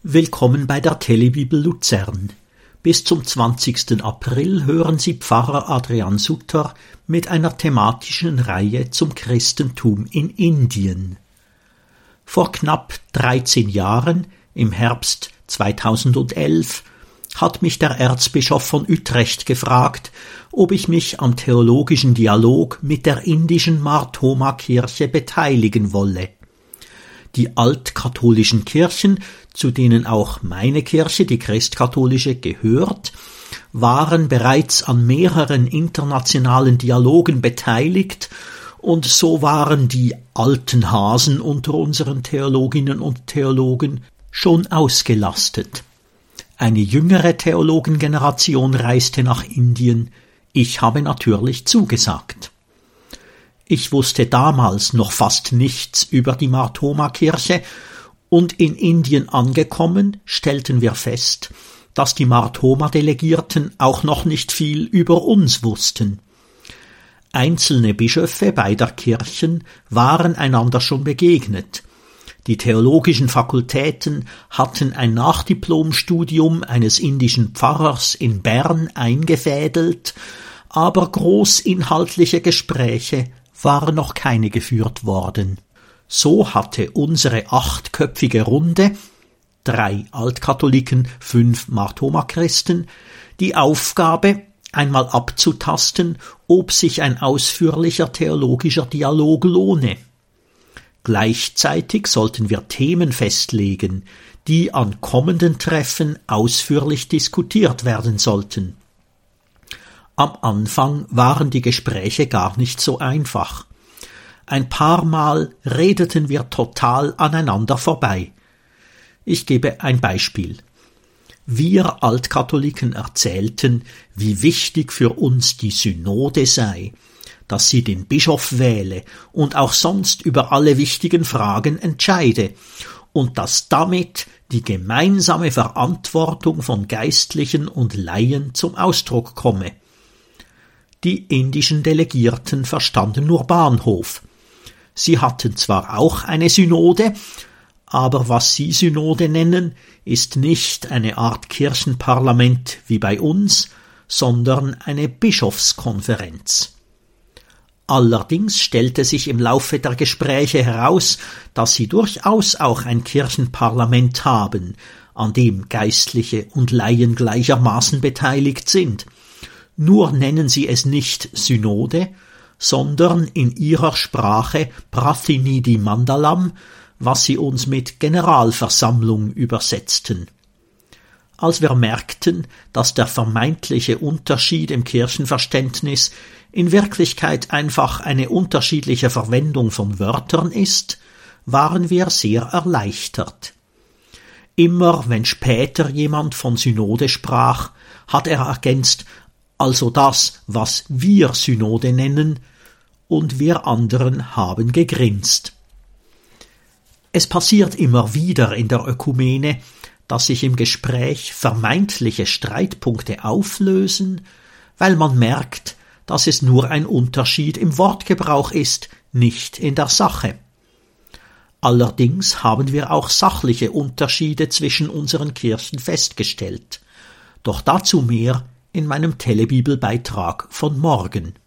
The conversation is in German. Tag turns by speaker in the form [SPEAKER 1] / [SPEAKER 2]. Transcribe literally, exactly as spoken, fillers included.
[SPEAKER 1] Willkommen bei der Telebibel Luzern. Bis zum zwanzigsten April hören Sie Pfarrer Adrian Sutter mit einer thematischen Reihe zum Christentum in Indien. Vor knapp dreizehn Jahren, im Herbst zweitausendelf, hat mich der Erzbischof von Utrecht gefragt, ob ich mich am theologischen Dialog mit der indischen Mar Thoma Kirche beteiligen wolle. Die altkatholischen Kirchen, zu denen auch meine Kirche, die christkatholische, gehört, waren bereits an mehreren internationalen Dialogen beteiligt, und so waren die alten Hasen unter unseren Theologinnen und Theologen schon ausgelastet. Eine jüngere Theologengeneration reiste nach Indien. Ich habe natürlich zugesagt. Ich wusste damals noch fast nichts über die Mar Thoma Kirche, und in Indien angekommen stellten wir fest, dass die Mar Thoma Delegierten auch noch nicht viel über uns wussten. Einzelne Bischöfe beider Kirchen waren einander schon begegnet. Die theologischen Fakultäten hatten ein Nachdiplomstudium eines indischen Pfarrers in Bern eingefädelt, aber großinhaltliche Gespräche waren noch keine geführt worden. So hatte unsere achtköpfige Runde, drei Altkatholiken, fünf Mar Thoma Christen, die Aufgabe, einmal abzutasten, ob sich ein ausführlicher theologischer Dialog lohne. Gleichzeitig sollten wir Themen festlegen, die an kommenden Treffen ausführlich diskutiert werden sollten. Am Anfang waren die Gespräche gar nicht so einfach. Ein paar Mal redeten wir total aneinander vorbei. Ich gebe ein Beispiel. Wir Altkatholiken erzählten, wie wichtig für uns die Synode sei, dass sie den Bischof wähle und auch sonst über alle wichtigen Fragen entscheide und dass damit die gemeinsame Verantwortung von Geistlichen und Laien zum Ausdruck komme. Die indischen Delegierten verstanden nur Bahnhof. Sie hatten zwar auch eine Synode, aber was sie Synode nennen, ist nicht eine Art Kirchenparlament wie bei uns, sondern eine Bischofskonferenz. Allerdings stellte sich im Laufe der Gespräche heraus, dass sie durchaus auch ein Kirchenparlament haben, an dem Geistliche und Laien gleichermaßen beteiligt sind. Nur nennen sie es nicht Synode, sondern in ihrer Sprache Prathinidhi Mandalam, was sie uns mit Generalversammlung übersetzten. Als wir merkten, dass der vermeintliche Unterschied im Kirchenverständnis in Wirklichkeit einfach eine unterschiedliche Verwendung von Wörtern ist, waren wir sehr erleichtert. Immer wenn später jemand von Synode sprach, hat er ergänzt, also das, was wir Synode nennen, und wir anderen haben gegrinst. Es passiert immer wieder in der Ökumene, dass sich im Gespräch vermeintliche Streitpunkte auflösen, weil man merkt, dass es nur ein Unterschied im Wortgebrauch ist, nicht in der Sache. Allerdings haben wir auch sachliche Unterschiede zwischen unseren Kirchen festgestellt. Doch dazu mehr in meinem Telebibelbeitrag von morgen.